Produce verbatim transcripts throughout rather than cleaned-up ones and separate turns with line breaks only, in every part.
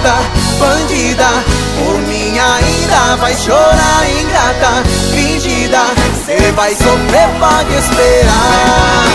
Safada, bandida, por mim ainda vai chorar, ingrata, fingida. Cê vai sofrer, pode esperar.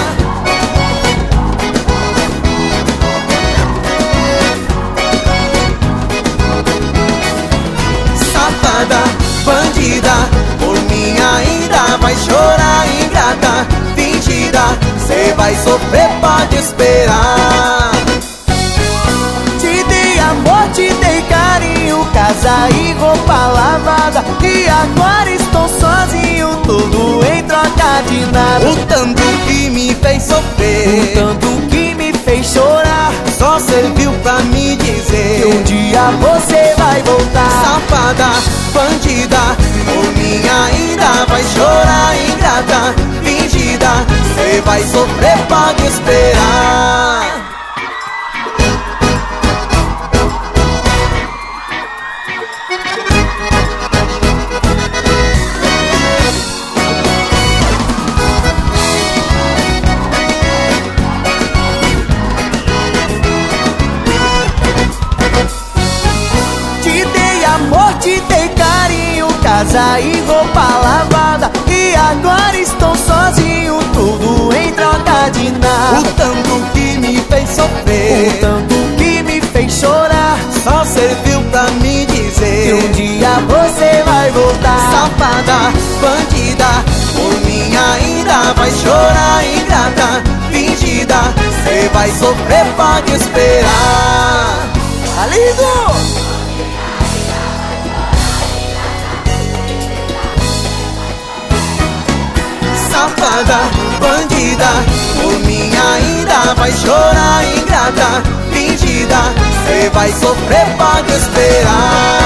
Safada, bandida, por mim ainda vai chorar, ingrata, fingida. Cê vai sofrer, pode esperar.
Te dei amor, te dei carinho, casa e roupa lavada, e agora estou sozinho, tudo em troca de nada.
O tanto que me fez sofrer,
O tanto que me fez chorar,
só serviu pra me dizer
que um dia você vai voltar.
Safada, bandida, por mim ainda vai chorar, ingrata, fingida. Cê vai sofrer, pode esperar.
Amor, te dei carinho, casa e roupa lavada, e agora estou sozinho, tudo em troca de nada.
O tanto que me fez sofrer,
O tanto que me fez chorar,
só serviu pra me dizer
que um dia você vai voltar.
Safada, bandida, por mim ainda vai chorar, ingrata, fingida. Cê vai sofrer, pode esperar.
Tá lindo?
Safada, bandida, por mim ainda vai chorar, ingrata, fingida. Cê vai sofrer, pode esperar.